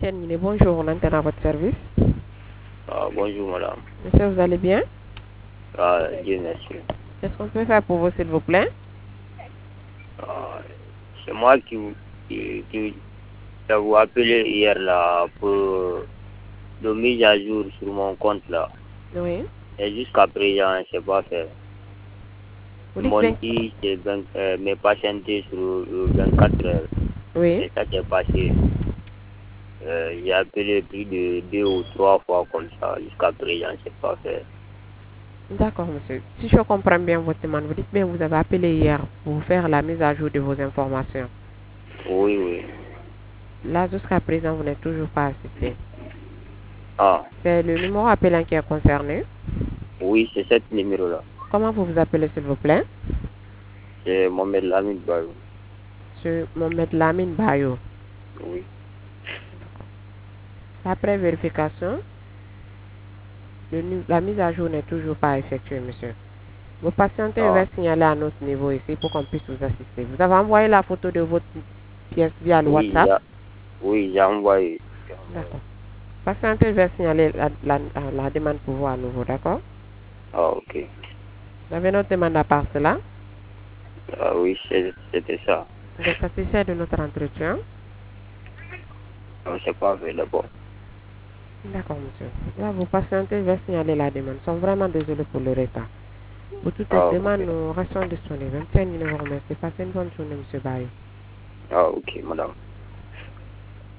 Bonjour, on entend à votre service. Bonjour madame. Monsieur, vous allez bien? Dieu merci. Qu'est-ce qu'on peut faire pour vous, s'il vous plaît? C'est moi qui vous appelé hier là pour de mise à jour sur mon compte là. Oui. Et jusqu'à présent, c'est pas fait. Vous Ils dites m'ont bien- dit mes patienter sur 24 heures. Oui. Et ça s'est passé. J'ai appelé plus de 2 ou 3 fois comme ça. Jusqu'à présent, c'est pas fait. D'accord, monsieur. Si je comprends bien votre demande, vous dites bien que vous avez appelé hier pour faire la mise à jour de vos informations. Oui, oui. Là, jusqu'à présent, vous n'êtes toujours pas assisté. Ah, C'est le numéro appelant qui est concerné. oui, c'est ce numéro-là. Comment vous vous appelez, s'il vous plaît? C'est Mohamed Lamine Bayou. Monsieur Mohamed Lamine Bayo. Oui. Après vérification, la mise à jour n'est toujours pas effectuée, monsieur. Vos patientez Ah, va signaler à notre niveau ici pour qu'on puisse vous assister. Vous avez envoyé la photo de votre pièce via le oui, WhatsApp? oui, j'ai envoyé. D'accord. Patientez va signaler la demande pour vous à nouveau, d'accord? Ah, ok. Vous avez notre demande à part cela? Ah, oui, c'était ça. Vous êtes satisfait de notre entretien? Non, c'est pas fait d'abord. D'accord, monsieur. Là, vos patientez va signaler la demande. Nous sommes vraiment désolés pour le retard. Pour toute Ah, demande, ok. nous restons disponibles. Merci, nous vous remercie. Passez une bonne journée, monsieur Bayo. Ah, ok, madame.